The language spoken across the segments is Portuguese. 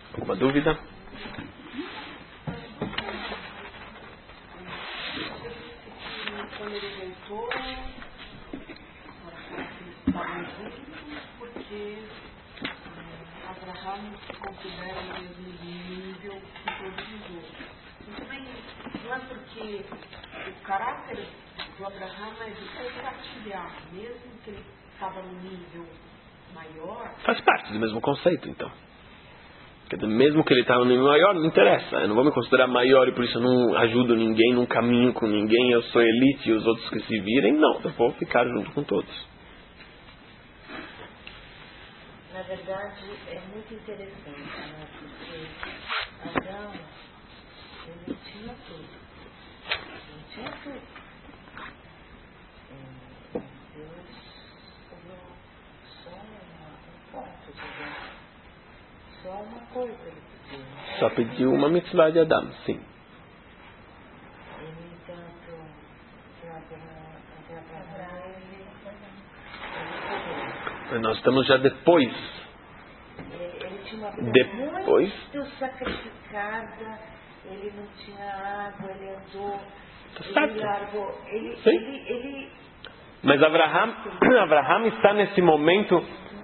Alguma dúvida? Quando ele voltou, estavam juntos, porque Abraham se considera no mesmo nível que todos os outros. E também não é porque o caráter do Abraham é de compartilhar, mesmo que ele estava no nível maior. Faz parte do mesmo conceito, então. Quer dizer, mesmo que ele está no nível maior, não interessa. Eu não vou me considerar maior e por isso eu não ajudo ninguém, não caminho com ninguém, eu sou elite e os outros que se virem. Não, eu vou ficar junto com todos. Na verdade, é muito interessante, né? Porque Adão, ele tinha tudo. Ele tinha tudo. Deus sobrou só um ponto de Deus. Só uma coisa ele pediu. Só pediu uma mitzvah de Adão, sim. E, no entanto, Abraão, ele Nós estamos já depois. Ele tinha uma vida Depois. muito sacrificada, ele não tinha água, ele andou, Tá ele certo. largou, Sim. ele Mas Abraham está nesse momento,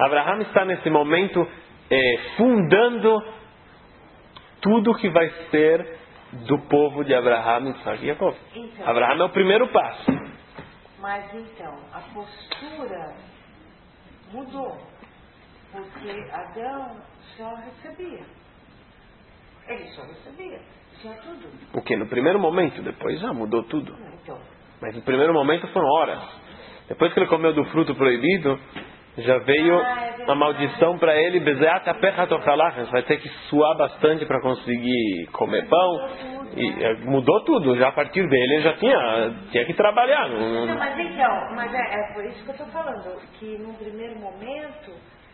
fundando tudo que vai ser do povo de Abraham, Isaac e Jacob. Então. Abraham é o primeiro passo. Mas então, a postura mudou, porque Adão só recebia. Ele só recebia, tinha tudo. O que? No primeiro momento, depois já mudou tudo. Então, Mas no primeiro momento foram horas. Depois que ele comeu do fruto proibido, já veio a maldição para ele. Você vai ter que suar bastante para conseguir comer pão. E mudou tudo. Já a partir dele ele já tinha que trabalhar. não, mas é por isso que eu estou falando, que num primeiro momento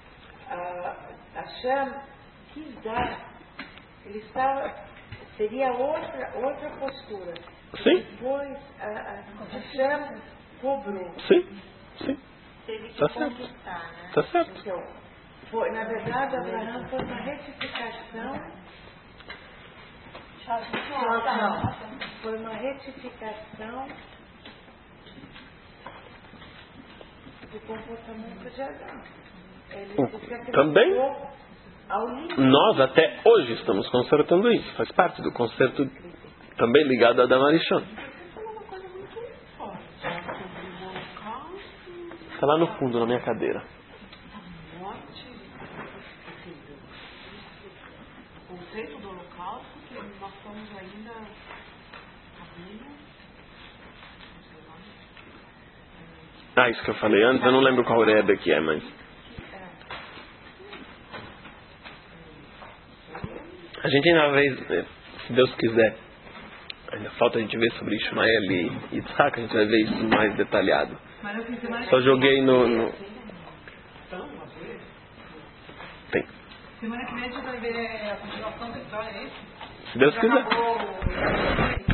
a Shem quis dar. Ele estava, seria outra postura. Sim. Depois a Shem cobrou. Sim. Teve que Tá certo. conquistar, né? Tá certo. Então, na verdade, Abraão foi uma retificação. Foi uma retificação do comportamento de Adão. Ele se acreditou Também ao limite. nós até hoje estamos consertando isso. Faz parte do conserto também ligado a Adam Arishon. Está lá no fundo, na minha cadeira. O conceito do holocausto, que nós estamos ainda abrindo, Isso que eu falei antes, eu não lembro qual Rebbe que é, mas... A gente ainda vai, se Deus quiser, ainda falta a gente ver sobre Ishmael e Yitzhak, a gente vai ver isso mais detalhado. Só joguei no... Tem. semana que vem a gente vai ver a continuação da história, é isso? Se Deus quiser. Acabou